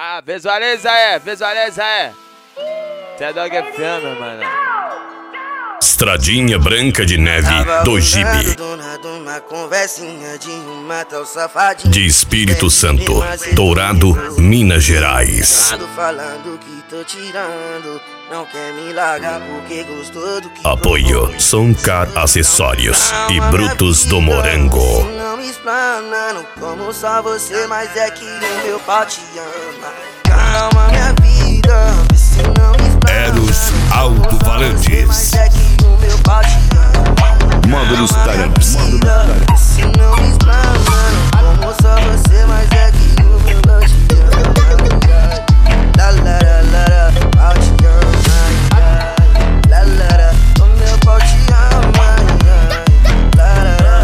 Ah, visualiza aí. Cê Dog FM, mano. Estradinha Branca de Neve do Gibi. De Espírito Santo, Dourado, Minas Gerais. Apoio Soncar Acessórios e Brutos do Morango. Não me explanando como só você, mas é que o meu pau te ama. Calma minha vida, se não me explanando. Eros Alto-Valentis. Mas é que o meu pau te ama. Módulos Tarantes. Se não me explanando como só você, mas é que o meu pau te ama. La la la la, pau te ama. La la la, o meu pau te ama. La la la.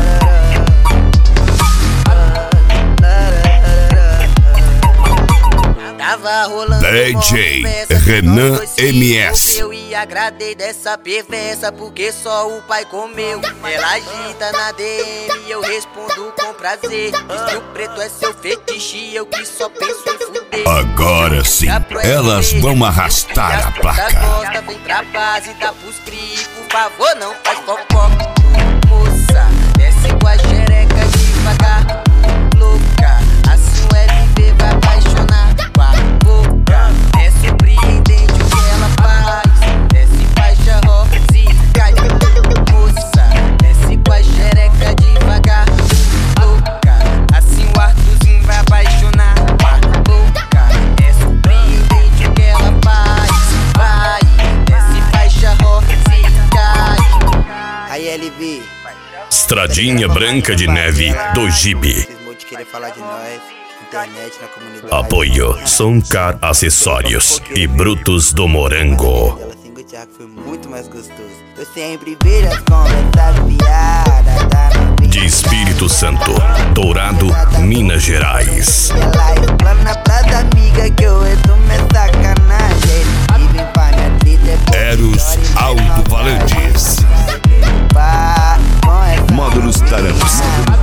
DJ Renan MS. Eu e agradei dessa perversa porque só o pai comeu. Ela agita na DM e eu respondo com prazer. Diz que o preto é seu fetiche e eu que só penso em fuder. Agora sim, elas vão arrastar a placa. Gosta, vem pra base, dá pros cri, por favor não faz fofoca. Moça, desce com a xereca devagar. Louca, assim o LV vai apaixonar com a boca. É surpreendente o que ela faz. Desce faixa rosa e cai. Moça, desce com a xereca devagar. Louca, assim o Arthurzinho vai apaixonar com a boca. É surpreendente o que ela faz. Vai, desce faixa rosa e cai. Aí LV, Estradinha Branca de Neve do Gibi. querer falar de nós, internet, na comunidade. Apoio Soncar Acessórios e Brutos do Morango. Ela sem o Thiago foi muito mais gostoso. Eu sempre vejo as conversas piadas da novinha. De Espírito Santo, Dourado, Minas Gerais. Ela explana pras amigas que eu entro minha sacanagem. E vem pra minha treta. Eros Alto-Valentis. Módulos Tarantes.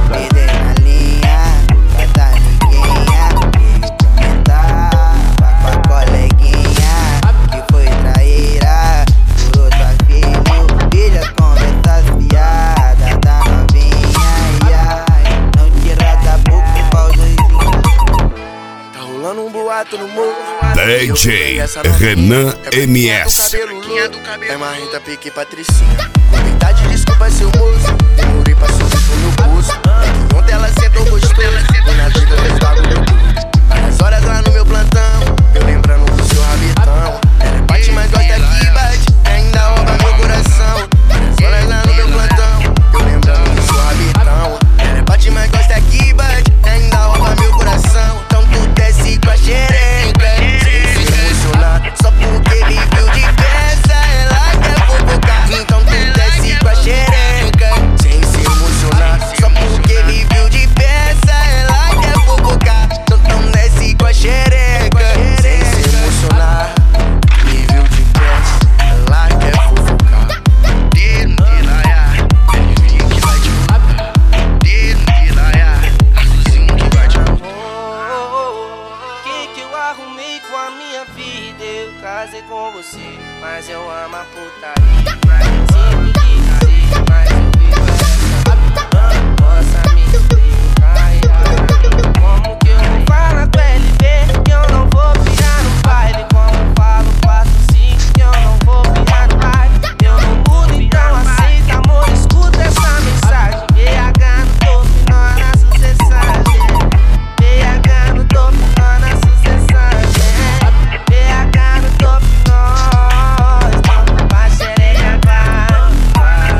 DJ Renan MS. É marrenta, pique Patricinha. Com verdade, desculpa seu moço. Demorei pra subir pro meu bolso. É que ontem ela sentou gostoso. E na vida fez bagulho. Várias horas lá no meu plantão, eu lembrando do seu rabetão. Ela bate, mas gosta que bate. E ainda rouba meu coração. Várias horas lá no meu plantão, eu lembrando do seu rabetão. Ela bate, mas gosta que bate. E ainda rouba meu coração. Então tu desce com a xereca. Só porque me viu de peça, ela quer fofocar. Então tu desce com a xereca, sem se emocionar. Só porque me viu de peça, ela quer fofocar. Então desce com a xereca, sem se emocionar. Me viu de peça, ela quer fofocar. Dedo de laia, ele vinha que vai te fofocar. Dedo de laia, azulzinho que vai te fofocar. Que eu arrumei com a minha vida? Eu casei com você, mas eu amo a putaria. Sinto dizer, mas eu vivo essa vida. Possa me explicar como que eu vou falar com LV que eu não vou pirar no baile? Como eu falo 4, 5 que eu não vou pirar no baile? Eu não mudo, então aceita, amor, escuta essa mensagem. BH no topo e nós na sucessagem. BH no topo e nós na sucessagem. BH no topo e nós pra xereca vai.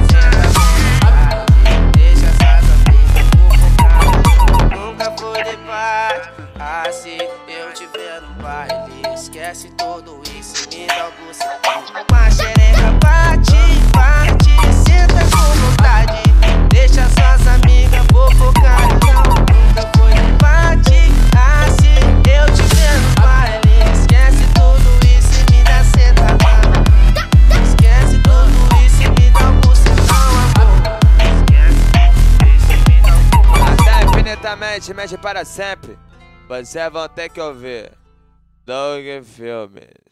Deixa essas amigas fofocar. Nunca foi de paz. Ah, se eu tiver no baile, esquece tudo isso e me dá o gosto. Uma xereca bate, bate, senta com vontade. Deixa suas amigas fofocar. Então nunca foi de bate. Ah, se eu tiver no baile, esquece tudo isso e me dá sentadão. Esquece tudo isso e me dá um bucetão, amor. Esquece tudo isso e me dá um bucetão. Até infinitamente, mexe para sempre. Vocês vão ter que ouvir. Dog Filmes.